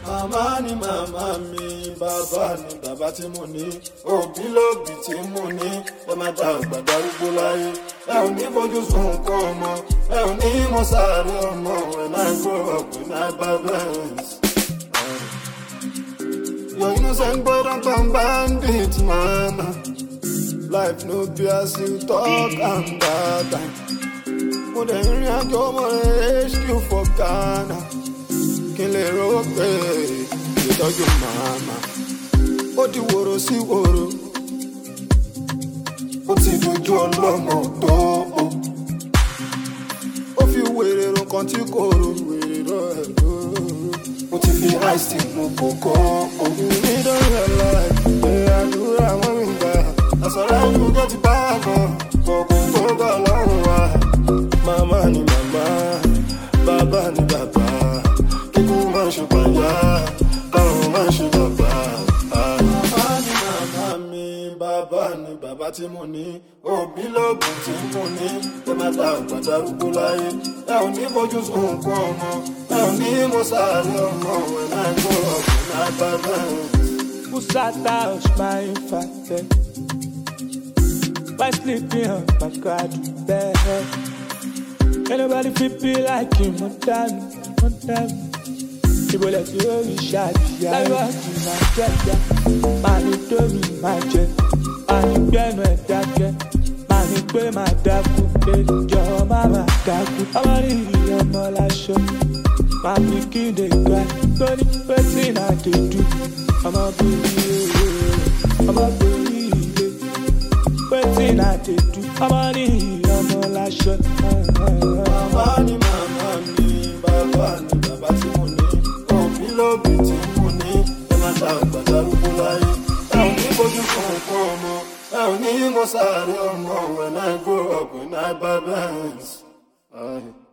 Màmá ni màmá mi, bàbá ni bàbá tí mo ní, òbí lóbí tí mo ní, ẹ má dá àgbà darúgbó láyé. Ẹ ò ní fojú sunkún ọmọ, ẹ ò ní mọ sáré ọmọ, when I grow up, when I buy Benz. Your innocent boy don't turn bandit, mama. Life no be as you talk and that time. Mo dẹ̀ rìn àjò ọmọ rẹ̀ HQ for Ghana. Kí n lè rò pé ìtọ́jú màmá. Ó di wòrò sí wòrò. Ó ti dojú ọlọ́mọ tó o. Ó fi wèrè ro kan tí kò ro wèrè rọ ẹ̀ lóró. Ó ti fi ice mú kókó. Mi don realize pé àdúrà wọn mi gbà. Àsọ̀rọ̀ ẹ̀yìn tó ti bá a gan. Kọ̀ọ̀kan tó bá lọ́rùn wa. Màmá ni màmá, bàbá ni bàbá. Kíkú máa ń ṣe pàyà, káwọn máa ń ṣe bàbá. Màmá ni màmá mi, bàbá ni bàbá tí mo ní, òbí lóbí tí mo ní, ẹ má dá àgbà darúgbó láyé. Ẹ ò ní fojú sunkún ọmọ, ẹ ò ní mọ sáré ọmọ, when I grow up, when I buy Benz. Pusata my infant. Why sleeping on my card bed? Ain't nobody feel be like him, one time. People let you only shot, yeah. Like what you might get, yeah. Man, you told me, my jet. Man, you get me, that get. Man, you pay my daku, your mama daku. I'm all I show. My pikin, they cry. Don't need person I do. I'm a baby. Wetin I dey do? I'm all I show. Màmá ni màmá mi, bàbá ni bàbá tí mo ní, òbí lóbí tí mo ní, ẹ má dá àgbà darúgbó láyé. Ẹ ò ní fojú sunkún ọmọ, ẹ ò ní mọ sáré ọmọ, when I grow up, when I buy Benz.